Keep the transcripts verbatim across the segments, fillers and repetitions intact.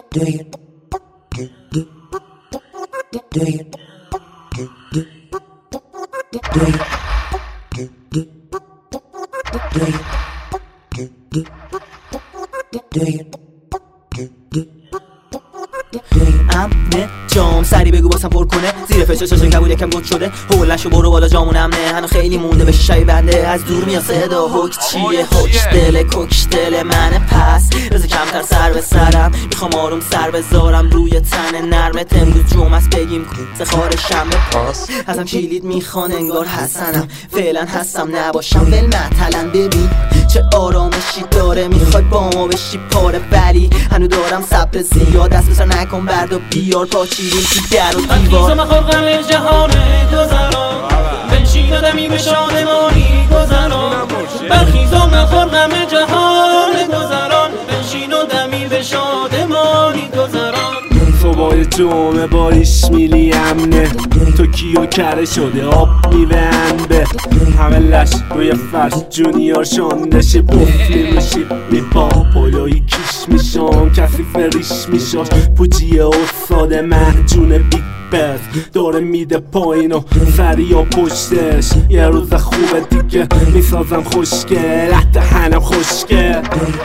امنه جام سری بگو باسم پر کنه زیر فشار شاشن کبود یکم گم شده هولشو برو بالا جامون امنه هنو خیلی مونده به شای بنده از دور میاد صدا حک چیه حک دل کوکش دل منه پس بذار کمتر سر به سرم میخوام آروم سر بذارم روی تن نرمت امروز جمعه است بگیم سخار شنبه پاس ازم کلید میخوان انگار حسنم فعلا هستم نباشم ول مثلا ببین چه آرامشی داره میخوای با ما بشی پاره ولی هنو دارم صبر زیاد دست بسر نکن برد و بیار پاچیدیم تو در و دیوار من خیزم غم جهان گذران بنشین و دمی به شادمانی گذران برخیزم نخور غم جهان گذران بنشین و دمی به شادمانی گذران صبح جمعه باریش میلی امنه تو کیو کره شده آب میونده همه لش روی فرش جونیار شاندشه بفلی میشی بی پا پولوی کش میشم کسی فریش میشاش پوچی افتاد محجون بیگ بس داره میده پایین و سری و پشتش یه روز خوبه دیگه میسازم خوشگل حتی هنم خوشگل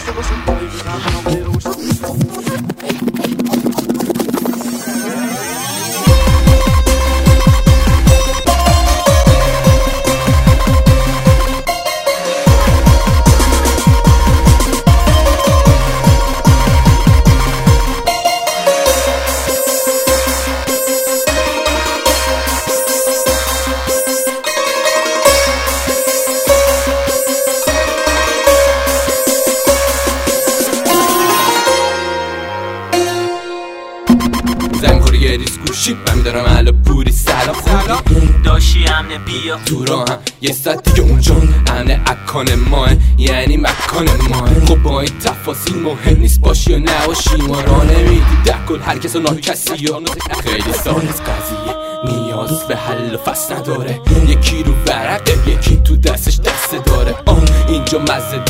زن خوری یه ریز گوشی من دارم علا پوری سلام خوبی داشی امنه بیا تو را هم یه ساعت دیگه اونجا امنه اکان ماه یعنی مکان ماه خب با این تفاصیل مهم نیست باشی یا نباشی ما را نمیدی دکل هر کس و ناهی کسی یا خیلی سال از قضیه نیاز به حل و فصل نداره یکی رو ورقه یکی تو دستش دسته داره آه اینجا مزه